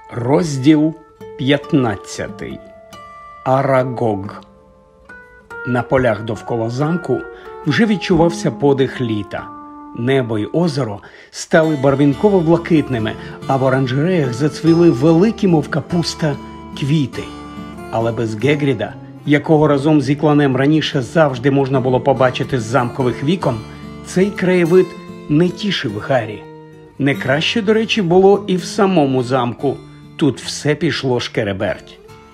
Розділ 15. Арагог. На полях довкола замку вже відчувався подих літа. Небо й озеро стали барвінково-блакитними, а в оранжереях зацвіли великі, мов капуста, квіти. Але без Гегріда, якого разом з Ікланем раніше завжди можна було побачити з замкових вікон, цей краєвид не тішив Гаррі. Не краще, до речі, було і в самому замку. Тут все пішло шкереберть.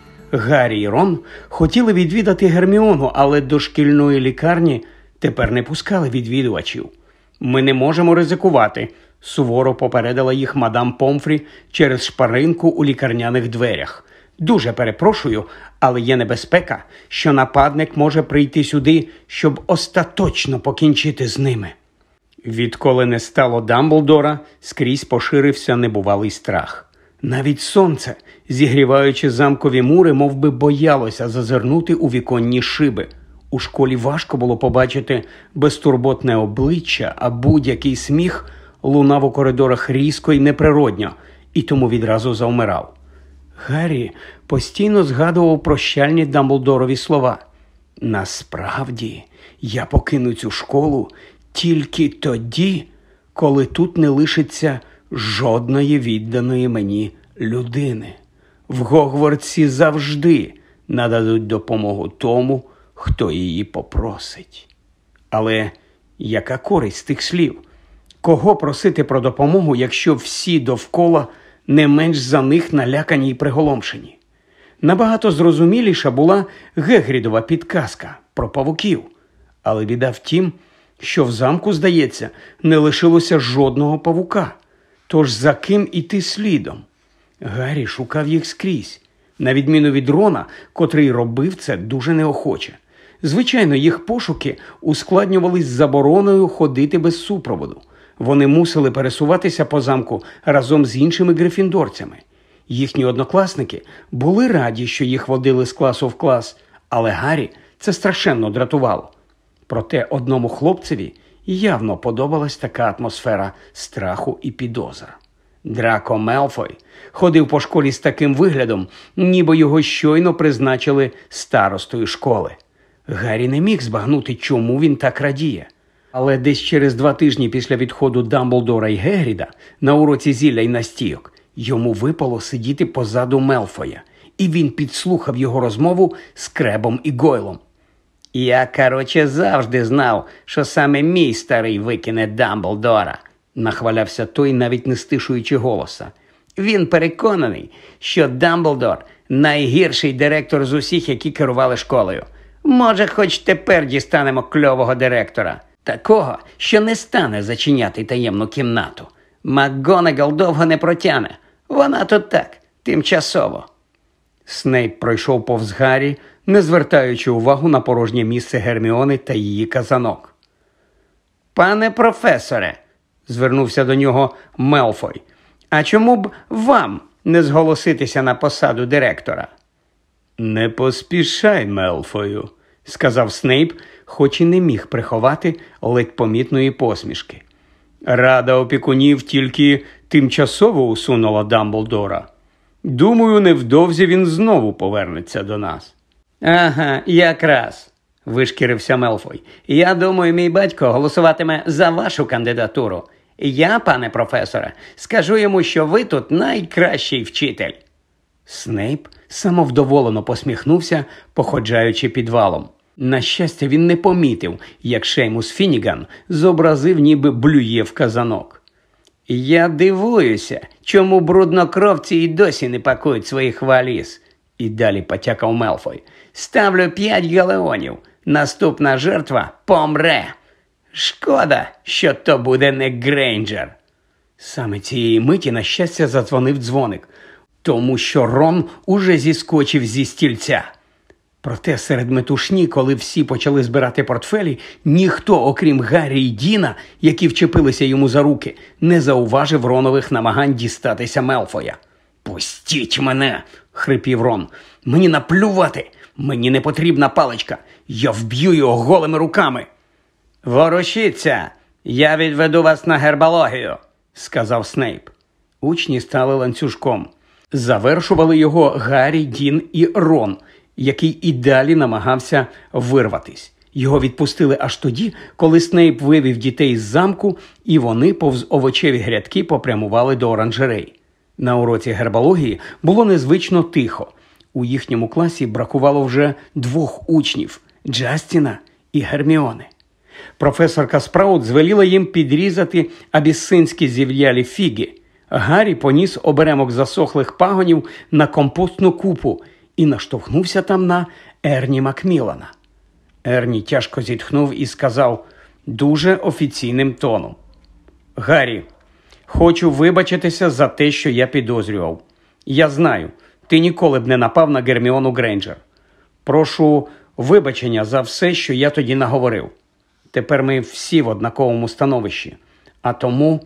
Гаррі й Рон хотіли відвідати Герміону, але до шкільної лікарні тепер не пускали відвідувачів. «Ми не можемо ризикувати», – суворо попередила їх мадам Помфрі через шпаринку у лікарняних дверях. «Дуже перепрошую, але є небезпека, що нападник може прийти сюди, щоб остаточно покінчити з ними». Відколи не стало Дамблдора, скрізь поширився небувалий страх. Навіть сонце, зігріваючи замкові мури, мов би боялося зазирнути у віконні шиби. У школі важко було побачити безтурботне обличчя, а будь-який сміх лунав у коридорах різко і неприродньо, і тому відразу завмирав. Гаррі постійно згадував прощальні Дамблдорові слова. «Насправді, я покину цю школу тільки тоді, коли тут не лишиться жодної відданої мені людини. В Гогвартсі завжди нададуть допомогу тому, хто її попросить». Але яка користь з тих слів? Кого просити про допомогу, якщо всі довкола не менш за них налякані й приголомшені? Набагато зрозуміліша була Гегрідова підказка про павуків. Але біда в тім, що в замку, здається, не лишилося жодного павука. Тож за ким іти слідом? Гаррі шукав їх скрізь, на відміну від Рона, котрий робив це дуже неохоче. Звичайно, їх пошуки ускладнювались забороною ходити без супроводу. Вони мусили пересуватися по замку разом з іншими грифіндорцями. Їхні однокласники були раді, що їх водили з класу в клас, але Гаррі це страшенно дратувало. Проте одному хлопцеві явно подобалась така атмосфера страху і підозр. Драко Мелфой ходив по школі з таким виглядом, ніби його щойно призначили старостою школи. Гаррі не міг збагнути, чому він так радіє. Але десь через 2 тижні після відходу Дамблдора й Гегріда на уроці зілля й настійок йому випало сидіти позаду Мелфоя, і він підслухав його розмову з Кребом і Гойлом. «Я, завжди знав, що саме мій старий викине Дамблдора», – нахвалявся той, навіть не стишуючи голоса. «Він переконаний, що Дамблдор – найгірший директор з усіх, які керували школою. Може, хоч тепер дістанемо кльового директора. Такого, що не стане зачиняти таємну кімнату. МакГонагал довго не протягне. Вона тут так, тимчасово». Снейп пройшов повз Гаррі, не звертаючи увагу на порожнє місце Герміони та її казанок. «Пане професоре», – звернувся до нього Мелфой, – «а чому б вам не зголоситися на посаду директора?» «Не поспішай, Мелфою», – сказав Снейп, хоч і не міг приховати ледь помітної посмішки. «Рада опікунів тільки тимчасово усунула Дамблдора. Думаю, невдовзі він знову повернеться до нас». «Ага, якраз», – вишкірився Мелфой. «Я думаю, мій батько голосуватиме за вашу кандидатуру. Я, пане професоре, скажу йому, що ви тут найкращий вчитель». Снейп самовдоволено посміхнувся, походжаючи підвалом. На щастя, він не помітив, як Шеймус Фінніган зобразив, ніби блює в казанок. «Я дивуюся, чому бруднокровці й досі не пакують своїх валіз», – і далі потякав Мелфой. «Ставлю 5 галеонів. Наступна жертва помре. Шкода, що то буде не Грейнджер». Саме цієї миті, на щастя, задзвонив дзвоник, тому що Рон уже зіскочив зі стільця. Проте серед метушні, коли всі почали збирати портфелі, ніхто, окрім Гаррі й Діна, які вчепилися йому за руки, не зауважив Ронових намагань дістатися Мелфоя. «Пустіть мене!» – хрипів Рон. «Мені наплювати! Мені не потрібна паличка! Я вб'ю його голими руками!» «Ворушіться! Я відведу вас на гербологію!» – сказав Снейп. Учні стали ланцюжком. Завершували його Гаррі, Дін і Рон, який і далі намагався вирватись. Його відпустили аж тоді, коли Снейп вивів дітей з замку, і вони повз овочеві грядки попрямували до оранжерей. На уроці гербології було незвично тихо. У їхньому класі бракувало вже 2 учнів – Джастіна і Герміони. Професорка Спраут звеліла їм підрізати абіссинські зів'ялі фіги. Гаррі поніс оберемок засохлих пагонів на компостну купу і наштовхнувся там на Ерні Макмілана. Ерні тяжко зітхнув і сказав дуже офіційним тоном: «Гаррі, хочу вибачитися за те, що я підозрював. Я знаю, ти ніколи б не напав на Герміону Грейнджер. Прошу вибачення за все, що я тоді наговорив. Тепер ми всі в однаковому становищі, а тому…»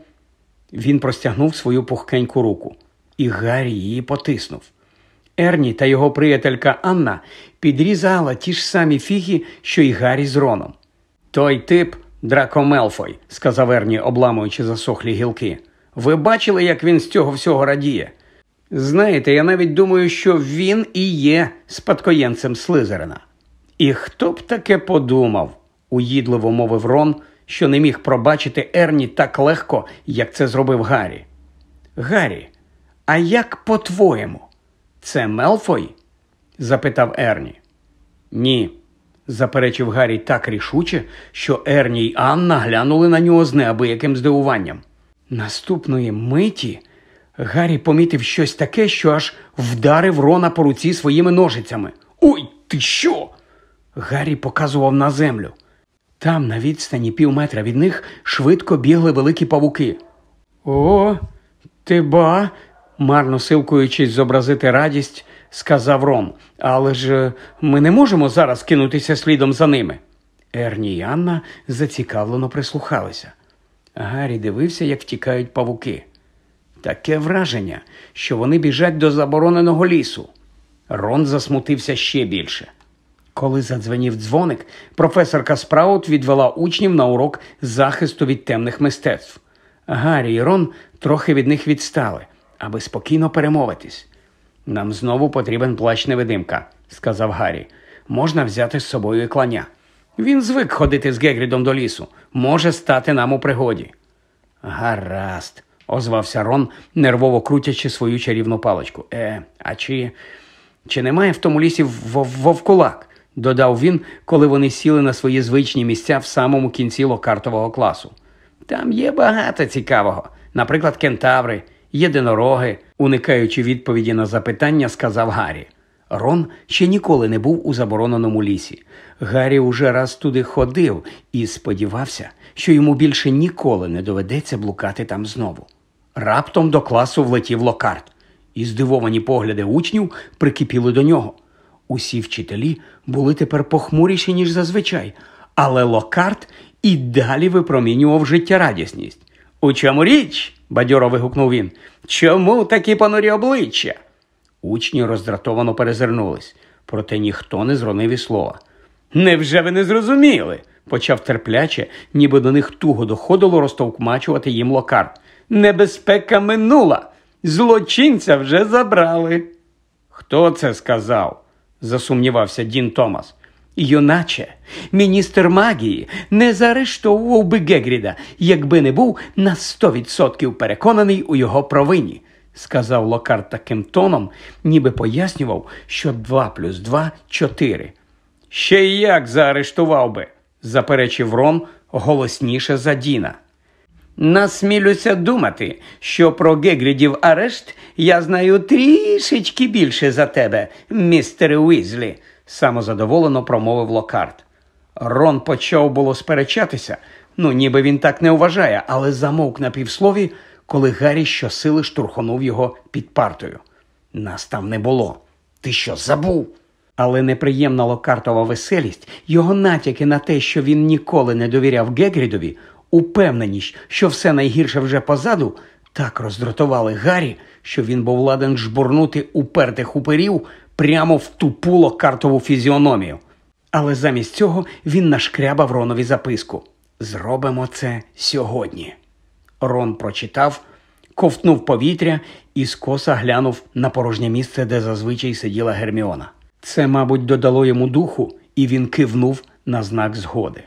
Він простягнув свою пухкеньку руку, і Гаррі її потиснув. Ерні та його приятелька Анна підрізала ті ж самі фіги, що й Гаррі з Роном. «Той тип – Драко Мелфой», – сказав Ерні, обламуючи засохлі гілки. «Ви бачили, як він з цього всього радіє? Знаєте, я навіть думаю, що він і є спадкоємцем Слизерина». «І хто б таке подумав?» – уїдливо мовив Рон, що не міг пробачити Ерні так легко, як це зробив Гаррі. «Гаррі, а як по-твоєму? Це Мелфой?» – запитав Ерні. «Ні», – заперечив Гаррі так рішуче, що Ерні й Анна глянули на нього з неабияким здивуванням. Наступної миті Гаррі помітив щось таке, що аж вдарив Рона по руці своїми ножицями. «Ой, ти що?» Гаррі показував на землю. Там, на відстані півметра від них, швидко бігли великі павуки. «О, ти ба!» – марно силкуючись зобразити радість, сказав Рон. «Але ж ми не можемо зараз кинутися слідом за ними». Ерні й Анна зацікавлено прислухалися. Гаррі дивився, як втікають павуки. Таке враження, що вони біжать до забороненого лісу. Рон засмутився ще більше. Коли задзвенів дзвоник, професорка Спраут відвела учнів на урок захисту від темних мистецтв. Гаррі і Рон трохи від них відстали, аби спокійно перемовитись. «Нам знову потрібен плащ-невидимка», – сказав Гаррі. «Можна взяти з собою і кланя. Він звик ходити з Гегрідом до лісу. Може стати нам у пригоді». «Гаразд», – озвався Рон, нервово крутячи свою чарівну паличку. А чи немає в тому лісі вовкулак?» – додав він, коли вони сіли на свої звичні місця в самому кінці локартового класу. «Там є багато цікавого. Наприклад, кентаври, єдинороги», – уникаючи відповіді на запитання, сказав Гаррі. Рон ще ніколи не був у забороненому лісі. Гаррі уже раз туди ходив і сподівався, що йому більше ніколи не доведеться блукати там знову. Раптом до класу влетів Локарт, і здивовані погляди учнів прикипіли до нього. Усі вчителі були тепер похмуріші, ніж зазвичай, але Локарт і далі випромінював життєрадісність. «У чому річ?» – бадьоро вигукнув він. «Чому такі понурі обличчя?» Учні роздратовано перезирнулись, проте ніхто не зронив і слова. «Невже ви не зрозуміли?» – почав терпляче, ніби до них туго доходило розтовкмачувати їм Локарт. «Небезпека минула! Злочинця вже забрали!» «Хто це сказав?» – засумнівався Дін Томас. «Юначе, міністр магії не заарештовував би Гегріда, якби не був на 100% переконаний у його провині», – сказав Локарт таким тоном, ніби пояснював, що 2 + 2 – 4. «Ще й як заарештував би», – заперечив Рон голосніше за Діна. «Насмілюся думати, що про Гегрідів арешт я знаю трішечки більше за тебе, містере Уізлі», – самозадоволено промовив Локарт. Рон почав було сперечатися, ніби він так не вважає, але замовк на півслові, коли Гаррі щосили штурхонув його під партою. «Нас там не було. Ти що, забув?» Але неприємна Локартова веселість, його натяки на те, що він ніколи не довіряв Гегрідові, упевненість, що все найгірше вже позаду, так роздратували Гаррі, що він був ладен жбурнути упертих упирів прямо в тупу Локартову фізіономію. Але замість цього він нашкрябав Ронові записку. «Зробимо це сьогодні». Рон прочитав, ковтнув повітря і скоса глянув на порожнє місце, де зазвичай сиділа Герміона. Це, мабуть, додало йому духу, і він кивнув на знак згоди.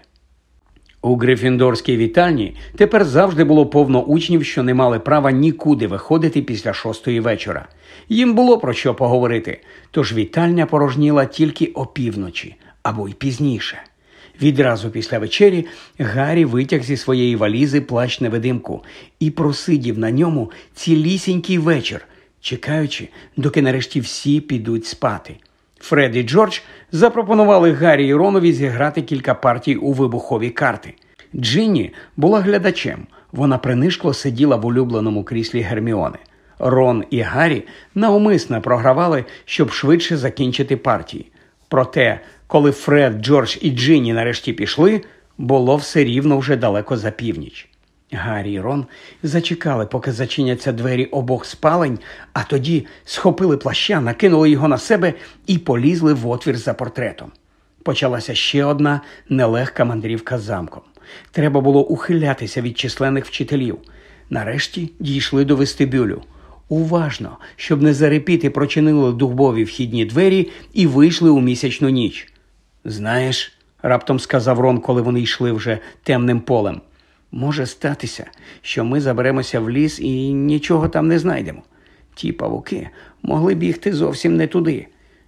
У Гриффіндорській вітальні тепер завжди було повно учнів, що не мали права нікуди виходити після 6-ї вечора. Їм було про що поговорити, тож вітальня порожніла тільки опівночі або й пізніше. Відразу після вечері Гаррі витяг зі своєї валізи плащ-невидимку і просидів на ньому цілісінький вечір, чекаючи, доки нарешті всі підуть спати. Фред і Джордж запропонували Гаррі і Ронові зіграти кілька партій у вибухові карти. Джинні була глядачем. Вона принишкло сиділа в улюбленому кріслі Герміони. Рон і Гаррі навмисно програвали, щоб швидше закінчити партії. Проте, коли Фред, Джордж і Джинні нарешті пішли, було все рівно вже далеко за північ. Гаррі і Рон зачекали, поки зачиняться двері обох спалень, а тоді схопили плаща, накинули його на себе і полізли в отвір за портретом. Почалася ще одна нелегка мандрівка замком. Треба було ухилятися від численних вчителів. Нарешті дійшли до вестибюлю. Уважно, щоб не зарипіти, прочинили дубові вхідні двері і вийшли у місячну ніч. «Знаєш», – раптом сказав Рон, коли вони йшли вже темним полем, «може статися, що ми заберемося в ліс і нічого там не знайдемо. Ті павуки могли бігти зовсім не туди.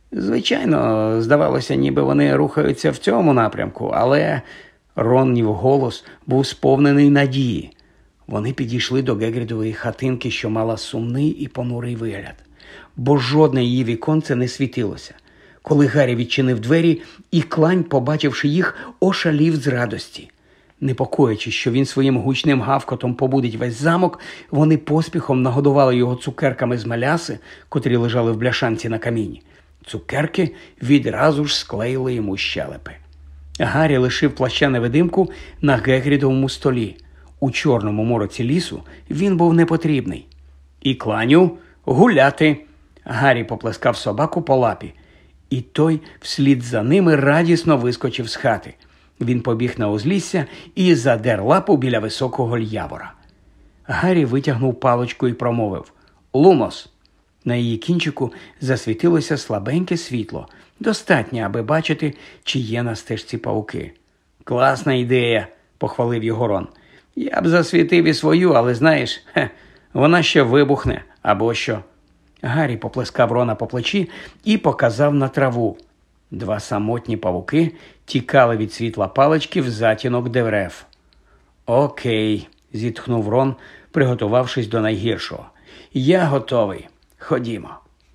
Звичайно, здавалося, ніби вони рухаються в цьому напрямку, але...» Рон вголос був сповнений надії. Вони підійшли до Гегрідової хатинки, що мала сумний і понурий вигляд, бо жодне її віконце не світилося. Коли Гаррі відчинив двері, і Клань, побачивши їх, ошалів з радості. Непокоячись, що він своїм гучним гавкотом побудить весь замок, вони поспіхом нагодували його цукерками з меляси, котрі лежали в бляшанці на каміні. Цукерки відразу ж склеїли йому щелепи. Гаррі лишив плаща-невидимку на Гегрідовому столі. У чорному мороці лісу він був непотрібний. «І Кланю, гуляти!» Гаррі поплескав собаку по лапі. І той вслід за ними радісно вискочив з хати. Він побіг на узлісся і задер лапу біля високого л'явора. Гаррі витягнув паличку і промовив «Лумос». На її кінчику засвітилося слабеньке світло, достатньо, аби бачити, чи є на стежці павуки. «Класна ідея», – похвалив його Рон. «Я б засвітив і свою, але знаєш, вона ще вибухне, або що». Гаррі поплескав Рона по плечі і показав на траву. Два самотні павуки тікали від світла палички в затінок дерев. «Окей», – зітхнув Рон, приготувавшись до найгіршого. «Я готовий. Ходімо».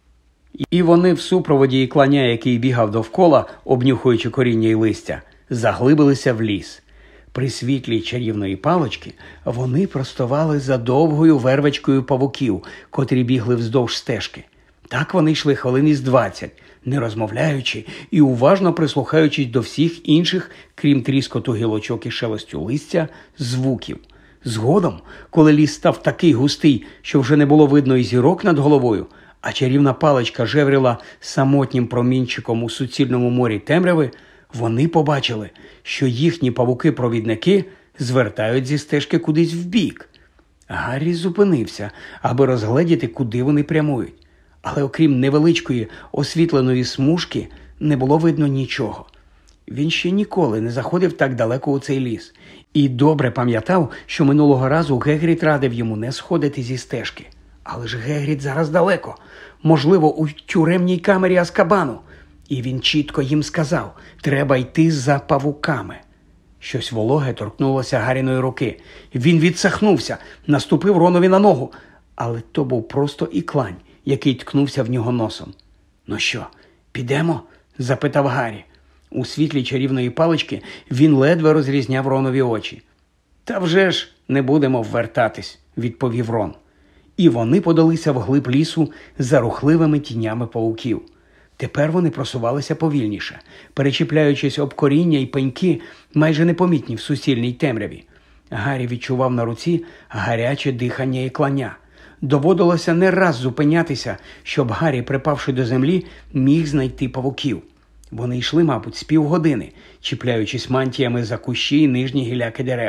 І вони в супроводі Кланя, який бігав довкола, обнюхуючи коріння й листя, заглибилися в ліс. При світлі чарівної палички вони простували за довгою вервечкою павуків, котрі бігли вздовж стежки. Так вони йшли хвилин із 20, не розмовляючи і уважно прислухаючись до всіх інших, крім тріскоту гілочок і шелестю листя, звуків. Згодом, коли ліс став такий густий, що вже не було видно і зірок над головою, а чарівна паличка жевріла самотнім промінчиком у суцільному морі темряви, вони побачили, що їхні павуки-провідники звертають зі стежки кудись вбік. Гаррі зупинився, аби розгледіти, куди вони прямують. Але окрім невеличкої освітленої смужки не було видно нічого. Він ще ніколи не заходив так далеко у цей ліс. І добре пам'ятав, що минулого разу Гегрід радив йому не сходити зі стежки. Але ж Гегрід зараз далеко, можливо, у тюремній камері Азкабану. І він чітко їм сказав, треба йти за павуками. Щось вологе торкнулося Гарріної руки. Він відсахнувся, наступив Ронові на ногу. Але то був просто Іклань, який ткнувся в нього носом. «Ну що, підемо?» – запитав Гаррі. У світлі чарівної палички він ледве розрізняв Ронові очі. «Та вже ж не будемо ввертатись», – відповів Рон. І вони подалися вглиб лісу за рухливими тінями павуків. Тепер вони просувалися повільніше, перечіпляючись об коріння й пеньки, майже непомітні в суцільній темряві. Гаррі відчував на руці гаряче дихання Ікланя. Доводилося не раз зупинятися, щоб Гаррі, припавши до землі, міг знайти павуків. Вони йшли, мабуть, з півгодини, чіпляючись мантіями за кущі й нижні гіляки дерев.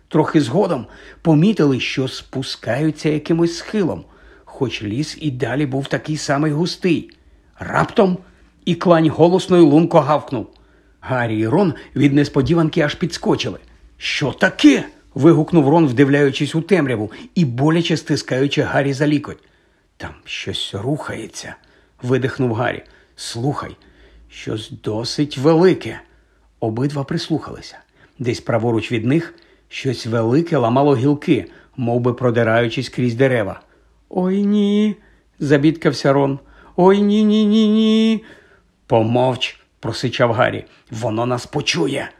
Трохи згодом помітили, що спускаються якимось схилом, хоч ліс і далі був такий самий густий. Раптом Іклань голосно й лунко гавкнув. Гаррі і Рон від несподіванки аж підскочили. «Що таке?» – вигукнув Рон, вдивляючись у темряву і боляче стискаючи Гаррі за лікоть. «Там щось рухається», – видихнув Гаррі. «Слухай, щось досить велике». Обидва прислухалися. Десь праворуч від них щось велике ламало гілки, мов би продираючись крізь дерева. «Ой, ні!» – забідкався Рон. «Ой, ні-ні-ні-ні!» «Помовч!» – просичав Гаррі. «Воно нас почує!»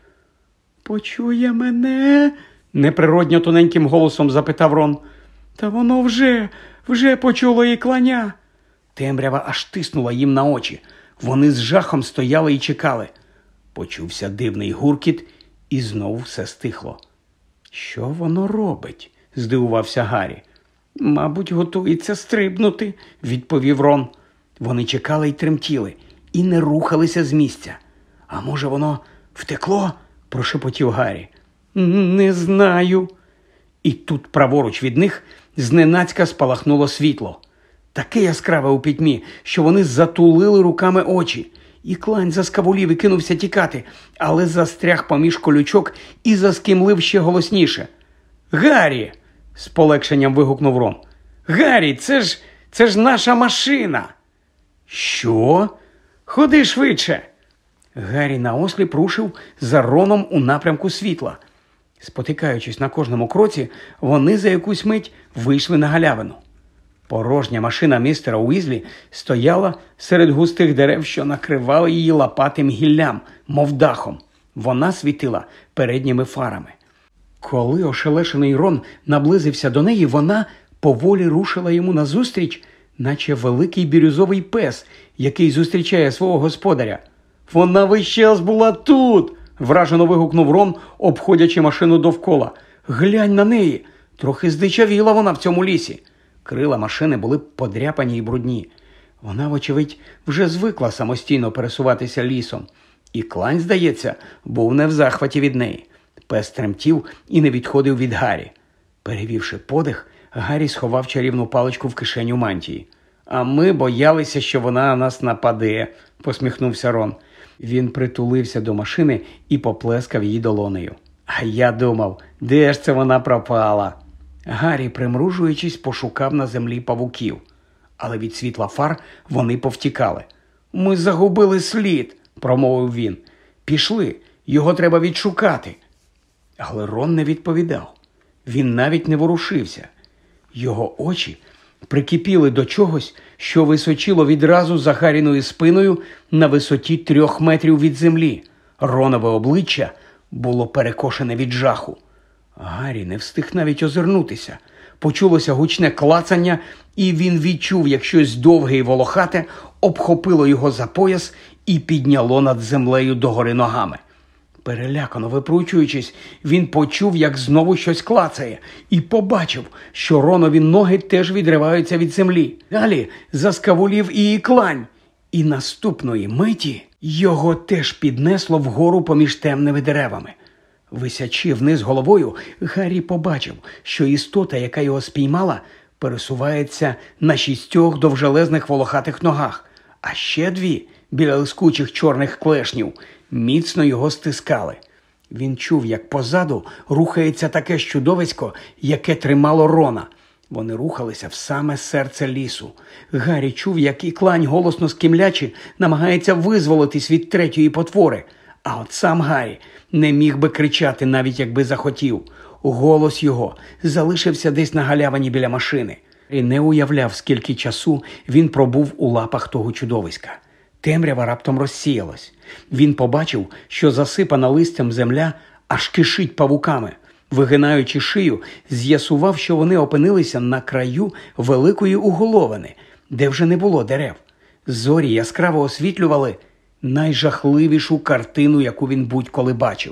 «Почує мене?» – неприродньо тоненьким голосом запитав Рон. «Та воно вже почуло Ікланя!» Темрява аж тиснула їм на очі. Вони з жахом стояли і чекали. Почувся дивний гуркіт, і знову все стихло. «Що воно робить?» – здивувався Гаррі. «Мабуть, готується стрибнути», – відповів Рон. Вони чекали й тремтіли, і не рухалися з місця. «А може, воно втекло?» – прошепотів Гаррі. «Не знаю». І тут праворуч від них зненацька спалахнуло світло. Таке яскраве у пітьмі, що вони затулили руками очі. Іклань заскавулів і кинувся тікати, але застряг поміж колючок і заскімлив ще голосніше. «Гаррі!» – з полегшенням вигукнув Рон. «Гаррі, це ж наша машина!» «Що? Ходи швидше!» Гаррі наосліп рушив за Роном у напрямку світла. Спотикаючись на кожному кроці, вони за якусь мить вийшли на галявину. Порожня машина містера Уізлі стояла серед густих дерев, що накривали її лопатим гіллям, мов дахом. Вона світила передніми фарами. Коли ошелешений Рон наблизився до неї, вона поволі рушила йому назустріч, наче великий бірюзовий пес, який зустрічає свого господаря. «Вона весь час була тут!» – вражено вигукнув Рон, обходячи машину довкола. «Глянь на неї! Трохи здичавіла вона в цьому лісі!» Крила машини були подряпані й брудні. Вона, вочевидь, вже звикла самостійно пересуватися лісом. Іклань, здається, був не в захваті від неї. Пес тремтів і не відходив від Гаррі. Перевівши подих, Гаррі сховав чарівну паличку в кишеню мантії. «А ми боялися, що вона на нас нападе», – посміхнувся Рон. Він притулився до машини і поплескав її долонею. «А я думав, де ж це вона пропала?» Гаррі, примружуючись, пошукав на землі павуків. Але від світла фар вони повтікали. «Ми загубили слід», – промовив він. «Пішли, його треба відшукати». Але Рон не відповідав. Він навіть не ворушився. Його очі прикипіли до чогось, що височило відразу за Гарріною спиною на висоті 3 метрів від землі. Ронове обличчя було перекошене від жаху. Гаррі не встиг навіть озирнутися. Почулося гучне клацання, і він відчув, як щось довге і волохате обхопило його за пояс і підняло над землею догори ногами. Перелякано випручуючись, він почув, як знову щось клацає, і побачив, що Ронові ноги теж відриваються від землі. Далі заскавулів і Іклань. І наступної миті його теж піднесло вгору поміж темними деревами. Висячи вниз головою, Гаррі побачив, що істота, яка його спіймала, пересувається на 6 довжелезних волохатих ногах, а ще 2 біля лискучих чорних клешнів міцно його стискали. Він чув, як позаду рухається таке ж чудовисько, яке тримало Рона. Вони рухалися в саме серце лісу. Гаррі чув, як Іклань, голосно скімлячи, намагається визволитись від третьої потвори. А от сам Гаррі не міг би кричати, навіть якби захотів. Голос його залишився десь на галявині біля машини. І не уявляв, скільки часу він пробув у лапах того чудовиська. Темрява раптом розсіялась. Він побачив, що засипана листям земля аж кишить павуками. Вигинаючи шию, з'ясував, що вони опинилися на краю великої уголовини, де вже не було дерев. Зорі яскраво освітлювали найжахливішу картину, яку він будь-коли бачив.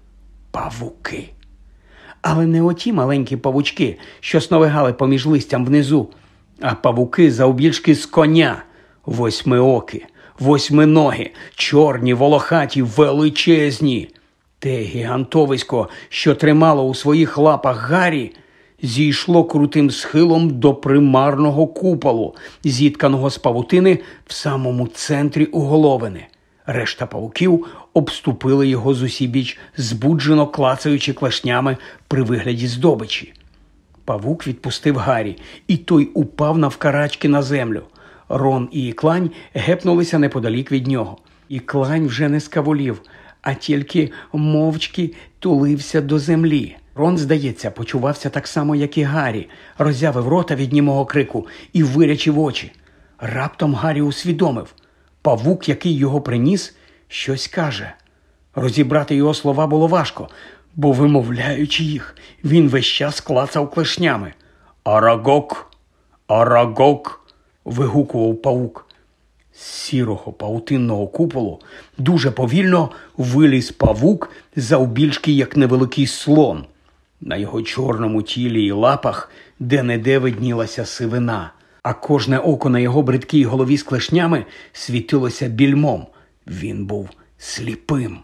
Павуки. Але не оті маленькі павучки, що сновигали поміж листям внизу, а павуки завбільшки з коня, 8-окі, 8-ногі, чорні, волохаті, величезні. Те гігантовисько, що тримало у своїх лапах Гаррі, зійшло крутим схилом до примарного куполу, зітканого з павутини в самому центрі уголовини. Решта павуків обступили його зусібіч, збуджено клацаючи клешнями при вигляді здобичі. Павук відпустив Гаррі, і той упав навкарачки на землю. Рон і Іклань гепнулися неподалік від нього. Іклань вже не скавулів, а тільки мовчки тулився до землі. Рон, здається, почувався так само, як і Гаррі, роззявив рота від німого крику і вирячив очі. Раптом Гаррі усвідомив. Павук, який його приніс, щось каже. Розібрати його слова було важко, бо, вимовляючи їх, він весь час клацав клешнями. «Арагок! Арагок!» – вигукував павук. З сірого павутинного куполу дуже повільно виліз павук завбільшки, як невеликий слон. На його чорному тілі і лапах де-не-де виднілася сивина, а кожне око на його бридкій голові з клешнями світилося більмом. Він був сліпим.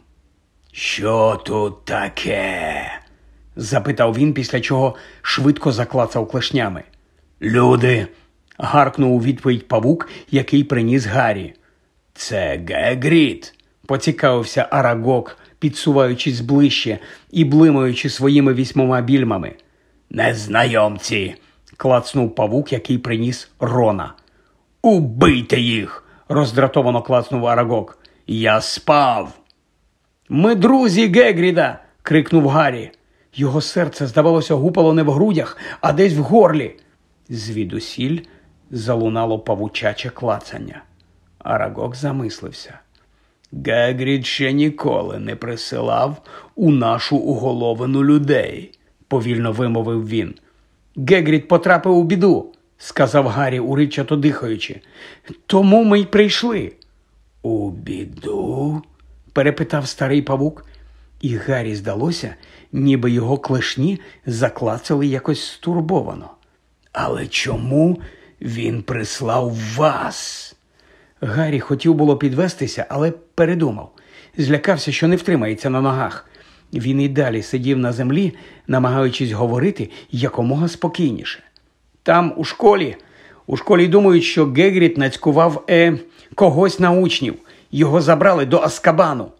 «Що тут таке?» – запитав він, після чого швидко заклацав клешнями. «Люди!» – гаркнув у відповідь павук, який приніс Гаррі. «Це Гегрід!» – поцікавився Арагок, підсуваючись ближче і блимаючи своїми 8 більмами. «Незнайомці!» – клацнув павук, який приніс Рона. «Убийте їх!» – роздратовано клацнув Арагок. «Я спав!» «Ми друзі Гегріда!» – крикнув Гаррі. Його серце, здавалося, гупало не в грудях, а десь в горлі. Звідусіль залунало павучаче клацання. Арагок замислився. «Гегрід ще ніколи не присилав у нашу уголовину людей», – повільно вимовив він. «Гегрід потрапив у біду», – сказав Гаррі, уривчато дихаючи. «Тому ми й прийшли». «У біду?» – перепитав старий павук. І Гаррі здалося, ніби його клешні заклацали якось стурбовано. «Але чому він прислав вас?» Гаррі хотів було підвестися, але передумав. Злякався, що не втримається на ногах. Він і далі сидів на землі, намагаючись говорити якомога спокійніше. «Там, у школі думають, що Гегрід нацькував когось на учнів. Його забрали до Азкабану».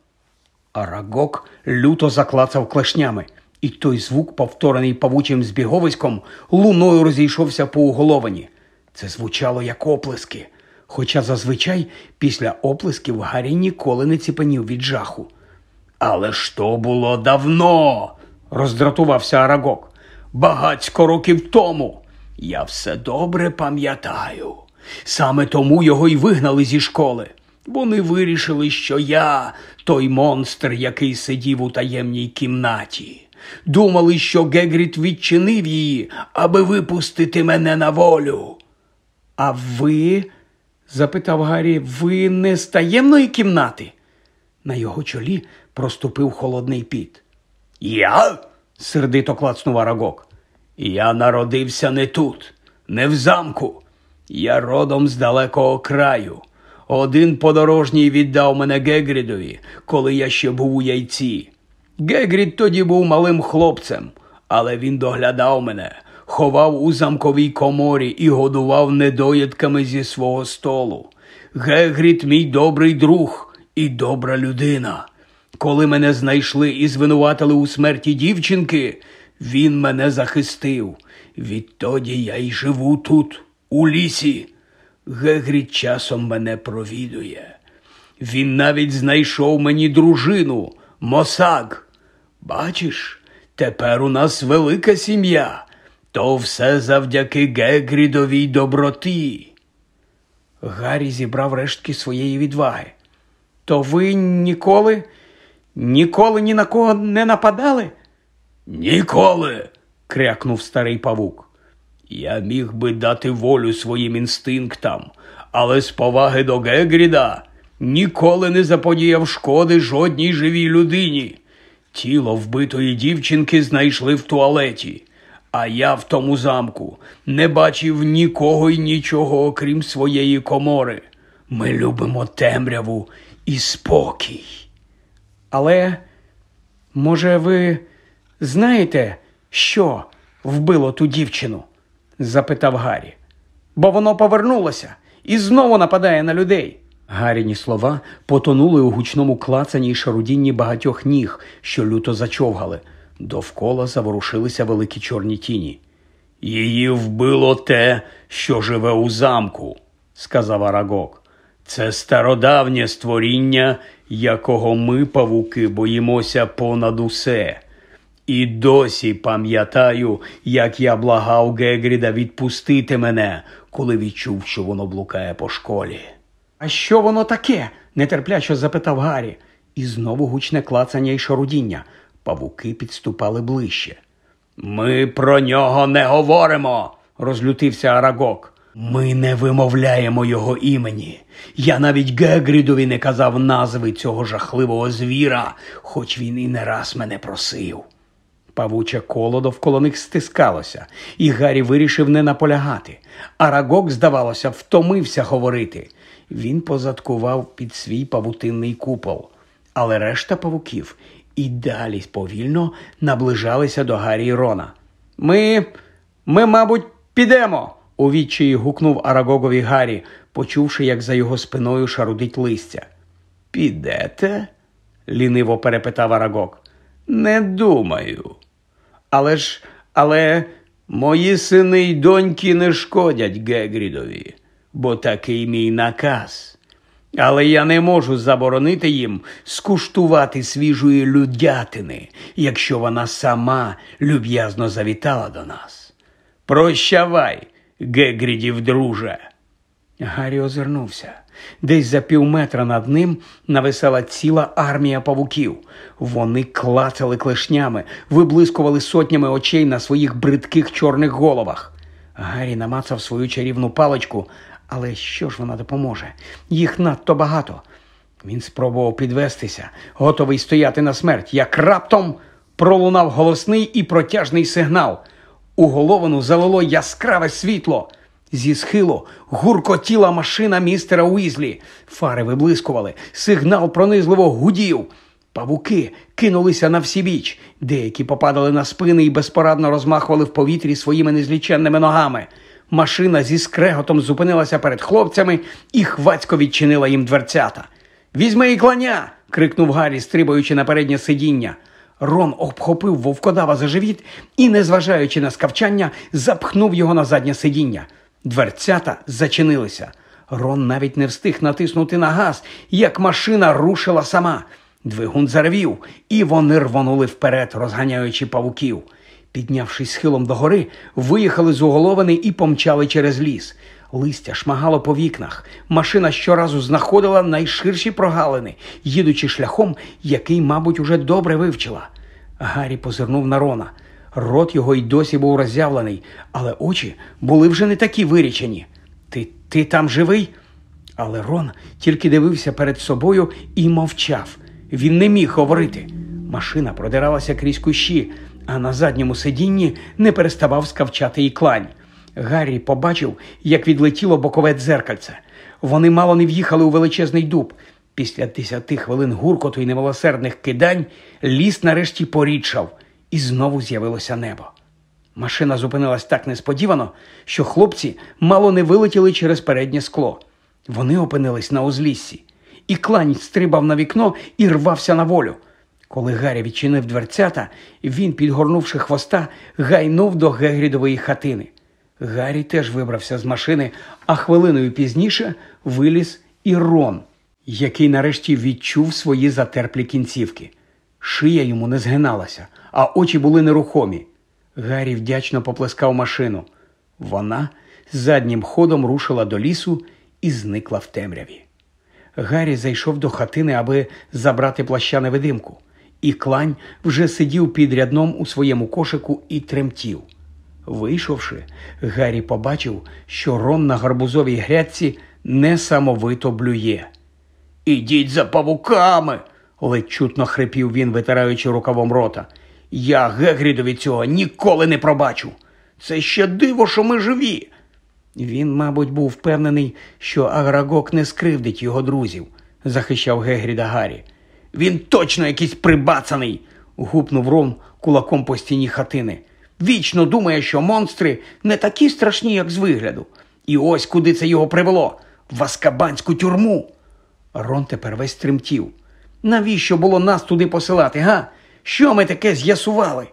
Арагок люто заклацав клешнями, і той звук, повторений павучим збіговиськом, луною розійшовся по уголовині. Це звучало як оплески, хоча зазвичай після оплесків Гаррі ніколи не ціпенів від жаху. «Але ж то було давно!» – роздратувався Арагок. «Багацько років тому! Я все добре пам'ятаю. Саме тому його й вигнали зі школи. Вони вирішили, що я – той монстр, який сидів у таємній кімнаті. Думали, що Гегрід відчинив її, аби випустити мене на волю». «А ви?» – запитав Гаррі. «Ви не з таємної кімнати?» На його чолі проступив холодний піт. «Я?» – сердито клацнув Арагок. «Я народився не тут, не в замку. Я родом з далекого краю. Один подорожній віддав мене Гегрідові, коли я ще був у яйці. Гегрід тоді був малим хлопцем, але він доглядав мене, ховав у замковій коморі і годував недоїдками зі свого столу. Гегрід – мій добрий друг і добра людина. Коли мене знайшли і звинуватили у смерті дівчинки, він мене захистив. Відтоді я й живу тут, у лісі. Гегрід часом мене провідує. Він навіть знайшов мені дружину, Мосаг. Бачиш, тепер у нас велика сім'я. То все завдяки Гегрідовій доброті». Гаррі зібрав рештки своєї відваги. «То ви ніколи ні на кого не нападали?» «Ніколи!» – крякнув старий павук. «Я міг би дати волю своїм інстинктам, але з поваги до Гегріда ніколи не заподіяв шкоди жодній живій людині. Тіло вбитої дівчинки знайшли в туалеті, а я в тому замку не бачив нікого й нічого, окрім своєї комори. Ми любимо темряву і спокій». Може, ви знаєте, що вбило ту дівчину? Запитав Гаррі. Бо воно повернулося і знову нападає на людей. Гарріні слова потонули у гучному клацанні й шарудінні багатьох ніг, що люто зачовгали. Довкола заворушилися великі чорні тіні. «Її вбило те, що живе у замку», – сказав Арагог. «Це стародавнє створіння, якого ми, павуки, боїмося понад усе. І досі пам'ятаю, як я благав Гегріда відпустити мене, коли відчув, що воно блукає по школі». «А що воно таке?» – нетерпляче запитав Гаррі. І знову гучне клацання й шарудіння. Павуки підступали ближче. «Ми про нього не говоримо!» – розлютився Арагог. «Ми не вимовляємо його імені. Я навіть Гегрідові не казав назви цього жахливого звіра, хоч він і не раз мене просив». Павуче коло довкола них стискалося, і Гаррі вирішив не наполягати. Арагог, здавалося, втомився говорити. Він позадкував під свій павутинний купол. Але решта павуків і далі повільно наближалися до Гаррі й Рона. Ми, мабуть, підемо, у відчаї гукнув Арагогові Гаррі, почувши, як за його спиною шарудить листя. «Підете?» – ліниво перепитав Арагог. «Не думаю. Але мої сини й доньки не шкодять Гегрідові, бо такий мій наказ. Але я не можу заборонити їм скуштувати свіжої людятини, якщо вона сама люб'язно завітала до нас. Прощавай, Гегрідів друже!» Гаррі озирнувся. Десь за півметра над ним нависала ціла армія павуків. Вони клацали клешнями, виблискували сотнями очей на своїх бридких чорних головах. Гаррі намацав свою чарівну паличку, але що ж вона допоможе? Їх надто багато. Він спробував підвестися, готовий стояти на смерть, як раптом пролунав голосний і протяжний сигнал. У головину залило яскраве світло. Зі схилу гуркотіла машина містера Уізлі. Фари виблискували, сигнал пронизливо гудів. Павуки кинулися навсібіч. Деякі попадали на спини і безпорадно розмахували в повітрі своїми незліченними ногами. Машина зі скреготом зупинилася перед хлопцями і хвацько відчинила їм дверцята. «Візьми і кланя!» – крикнув Гаррі, стрибаючи на переднє сидіння. Рон обхопив вовкодава за живіт і, незважаючи на скавчання, запхнув його на заднє сидіння. Дверцята зачинилися. Рон навіть не встиг натиснути на газ, як машина рушила сама. Двигун заревів, і вони рвонули вперед, розганяючи павуків. Піднявшись схилом догори, виїхали з уголовини і помчали через ліс. Листя шмагало по вікнах. Машина щоразу знаходила найширші прогалини, їдучи шляхом, який, мабуть, уже добре вивчила. Гаррі позирнув на Рона. Рот його й досі був роззявлений, але очі були вже не такі вирічені. Ти там живий?» Але Рон тільки дивився перед собою і мовчав. Він не міг говорити. Машина продиралася крізь кущі, а на задньому сидінні не переставав скавчати і клань. Гаррі побачив, як відлетіло бокове дзеркальце. Вони мало не в'їхали у величезний дуб. Після 10 хвилин гуркоту і немилосердних кидань ліс нарешті порідшав, і знову з'явилося небо. Машина зупинилась так несподівано, що хлопці мало не вилетіли через переднє скло. Вони опинились на узліссі. І клань стрибав на вікно і рвався на волю. Коли Гаррі відчинив дверцята, він, підгорнувши хвоста, гайнув до Гегрідової хатини. Гаррі теж вибрався з машини, а хвилиною пізніше виліз і Рон, який нарешті відчув свої затерплі кінцівки. Шия йому не згиналася, а очі були нерухомі. Гаррі вдячно поплескав машину. Вона заднім ходом рушила до лісу і зникла в темряві. Гаррі зайшов до хатини, аби забрати плаща-невидимку. І клань вже сидів під рядном у своєму кошику і тремтів. Вийшовши, Гаррі побачив, що Рон на гарбузовій грядці несамовито блює. «Ідіть за павуками!» – ледь чутно хрипів він, витираючи рукавом рота. «Я Гегрідові цього ніколи не пробачу! Це ще диво, що ми живі!» Він, мабуть, був впевнений, що Арагог не скривдить його друзів, захищав Гегріда Гаррі. «Він точно якийсь прибацаний!» гупнув Рон кулаком по стіні хатини. Вічно думає, що монстри не такі страшні, як з вигляду. І ось куди це його привело – в Азкабанську тюрму. Рон тепер весь тремтів. Навіщо було нас туди посилати, га? Що ми таке з'ясували?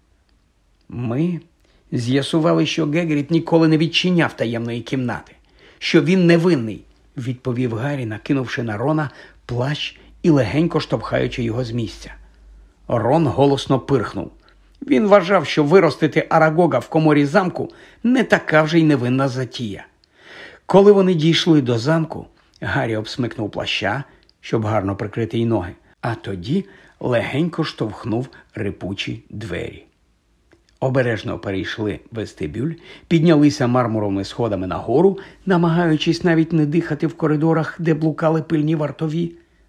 Ми з'ясували, що Гегріт ніколи не відчиняв таємної кімнати, що він невинний, відповів Гаррі, накинувши на Рона плащ і легенько штовхаючи його з місця. Рон голосно пирхнув. Він вважав, що виростити Арагога в коморі замку не така вже й невинна затія. Коли вони дійшли до замку, Гаррі обсмикнув плаща, щоб гарно прикрити й ноги, а тоді легенько штовхнув рипучі двері. Обережно перейшли вестибюль, піднялися мармуровими сходами нагору, намагаючись навіть не дихати в коридорах, де блукали пильні вартові.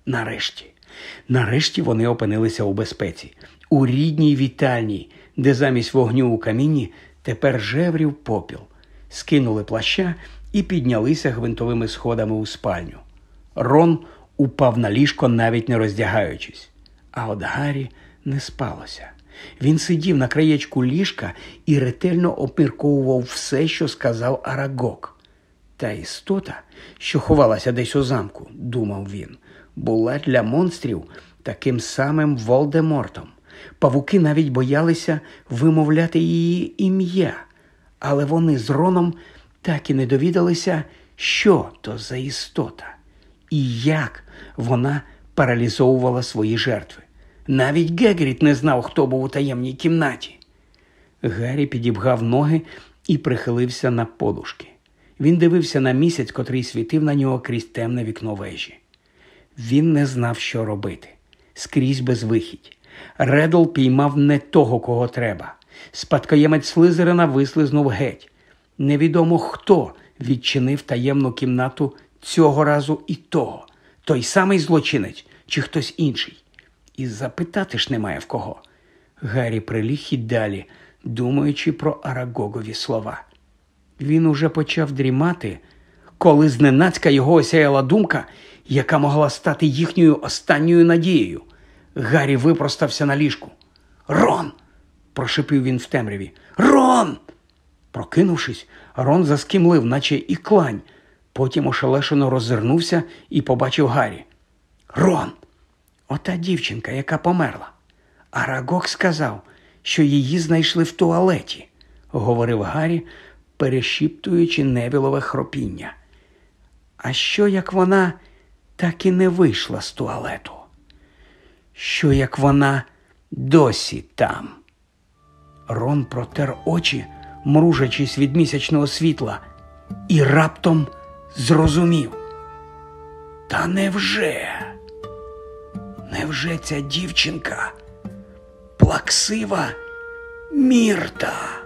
Нарешті вони опинилися у безпеці. У рідній вітальні, де замість вогню у каміні тепер жеврів попіл. Скинули плаща і піднялися гвинтовими сходами у спальню. Рон упав на ліжко, навіть не роздягаючись. А от Гаррі не спалося. Він сидів на краєчку ліжка і ретельно обмірковував все, що сказав Арагог. Та істота, що ховалася десь у замку, думав він, була для монстрів таким самим Волдемортом. Павуки навіть боялися вимовляти її ім'я, але вони з Роном так і не довідалися, що то за істота і як вона паралізовувала свої жертви. Навіть Гегріт не знав, хто був у таємній кімнаті. Гаррі підібгав ноги і прихилився на подушки. Він дивився на місяць, котрий світив на нього крізь темне вікно вежі. Він не знав, що робити. Скрізь безвихідь. Реддл піймав не того, кого треба. Спадкоємець Слизерина вислизнув геть. Невідомо, хто відчинив таємну кімнату цього разу і того. Той самий злочинець чи хтось інший. І запитати ж немає в кого. Гаррі приліг і далі, думаючи про Арагогові слова. Він уже почав дрімати, коли зненацька його осяяла думка, яка могла стати їхньою останньою надією. Гаррі випростався на ліжку. «Рон!» – прошипів він в темряві. «Рон!» Прокинувшись, Рон заскімлив, наче і клань. Потім ошелешено роззирнувся і побачив Гаррі. «Рон! Ота дівчинка, яка померла. Арагог сказав, що її знайшли в туалеті», – говорив Гаррі, перешіптуючи Невілове хропіння. «А що, як вона так і не вийшла з туалету? Що, як вона досі там?» Рон протер очі, мружачись від місячного світла, і раптом зрозумів. Та невже ця дівчинка плаксива Мірта?